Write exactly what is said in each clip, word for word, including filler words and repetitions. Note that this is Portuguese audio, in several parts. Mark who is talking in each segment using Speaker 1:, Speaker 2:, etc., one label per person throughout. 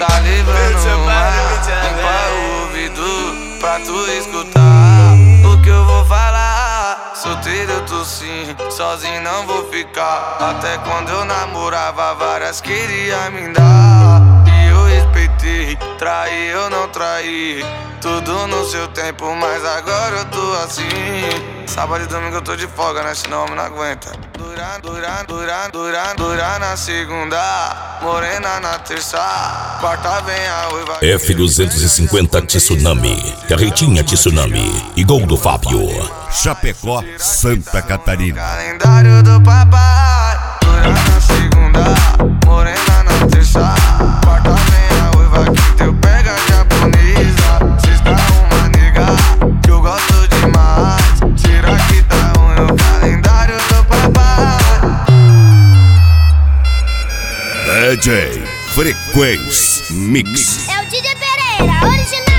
Speaker 1: Tá levando uma, limpa o ouvido pra tu escutar o que eu vou falar. Solteiro eu tô sim, sozinho não vou ficar. Até quando eu namorava várias queria me dar. E eu respeitei, traí eu não traí. Tudo no seu tempo, mas agora eu tô assim. Sábado e domingo eu tô de folga, né? Senão o homem não aguenta. Dura, dura, dura, dura, dura na segunda, morena na terça, quarta vem a uiva.
Speaker 2: F duzentos e cinquenta Tsunami, Carretinha Tsunami e Gol do Fábio.
Speaker 3: Chapecó, Santa Catarina.
Speaker 1: Calendário do papai. Dura na segunda, morena na terça, quarta vem a uiva que teu pega japonesa. Sexta uma nega que eu gosto demais. Será que tá ruim o calendário do papai?
Speaker 3: D J Frequência Mix.
Speaker 4: É o D J Pereira, original.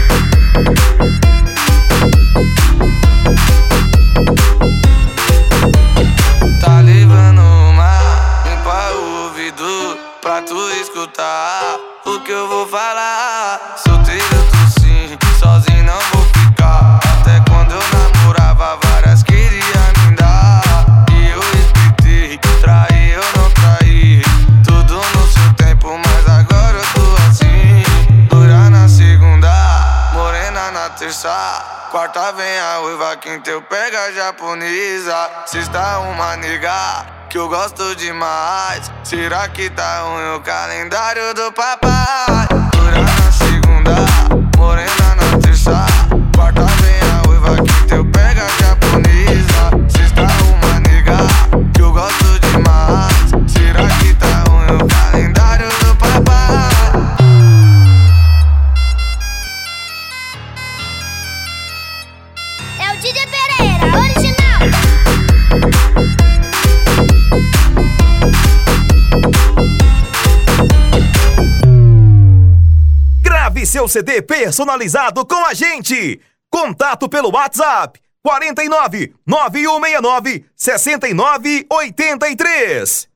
Speaker 1: Tá levando uma, limpa o ouvido pra tu escutar o que eu vou falar. Solteiro eu tô sim, sozinho não vou ficar. Até quando eu namorava várias queria me dar. E eu respeitei, traí eu não traí. Tudo no seu tempo, mas agora eu tô assim. Dura na segunda, morena na terça, quarta vem a uiva, quinta eu pega japonesa. Sexta uma nega que eu gosto demais. Será que tá ruim o calendário do papai? Dura na segunda, morena na terça, quarta vem a uiva, quinta eu pega japonesa. Sexta uma nega que eu gosto demais. Será que tá ruim o calendário do papai?
Speaker 4: É o D J Pereira, original.
Speaker 5: Grave seu C D personalizado com a gente. Contato pelo WhatsApp quarenta e nove, nove um seis nove, sessenta e nove oitenta e três.